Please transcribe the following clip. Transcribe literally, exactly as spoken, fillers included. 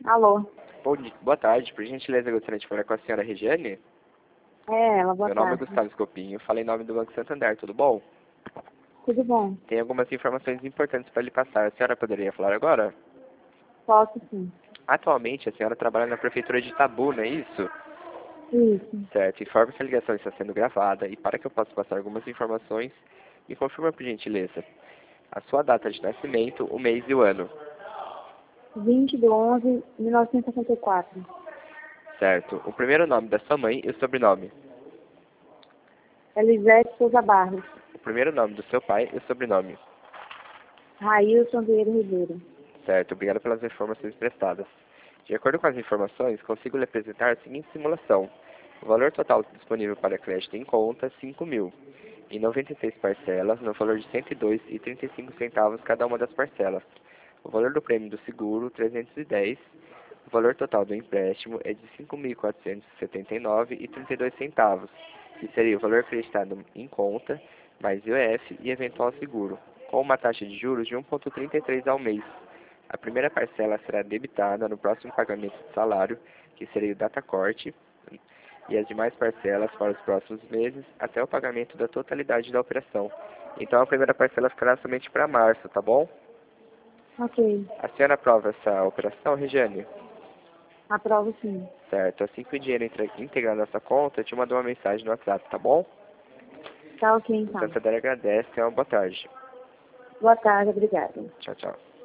Alô? Bom dia, boa tarde, por gentileza, eu gostaria de falar com a senhora Regiane. É, ela, boa Meu nome é tarde. Gustavo Escopinho, falei em nome do Banco Santander, tudo bom? Tudo bom? Tem algumas informações importantes para lhe passar. A senhora poderia falar agora? Posso sim. Atualmente, a senhora trabalha na prefeitura de Itabu, não é isso? Isso. Certo, informe que a ligação está sendo gravada e para que eu possa passar algumas informações, me confirma por gentileza a sua data de nascimento, o mês e o ano. vinte de onze de mil novecentos e sessenta e quatro. Certo, o primeiro nome da sua mãe e o sobrenome. Elisete Souza Barros. O primeiro nome do seu pai e o sobrenome. Railson Vieira Ribeiro. Certo, obrigado pelas informações prestadas. De acordo com as informações, consigo lhe apresentar a seguinte simulação. O valor total disponível para crédito em conta, cinco mil. Em noventa e seis parcelas, no valor de cento e dois reais e trinta e cinco centavos cada uma das parcelas. O valor do prêmio do seguro, trezentos e dez. O valor total do empréstimo é de cinco mil quatrocentos e setenta e nove reais e trinta e dois centavos, que seria o valor acreditado em conta, mais I O F e eventual seguro, com uma taxa de juros de um vírgula trinta e três ao mês. A primeira parcela será debitada no próximo pagamento de salário, que seria o datacorte, e as demais parcelas para os próximos meses, até o pagamento da totalidade da operação. Então a primeira parcela ficará somente para março, tá bom? Ok. A senhora aprova essa operação, Regiane? Aprovo sim. Certo. Assim que o dinheiro entra, integrar na sua conta, eu te mando uma mensagem no WhatsApp, tá bom? Tá ok O então. Santander agradece. Tenha uma boa tarde. Boa tarde, obrigada. Tchau, tchau.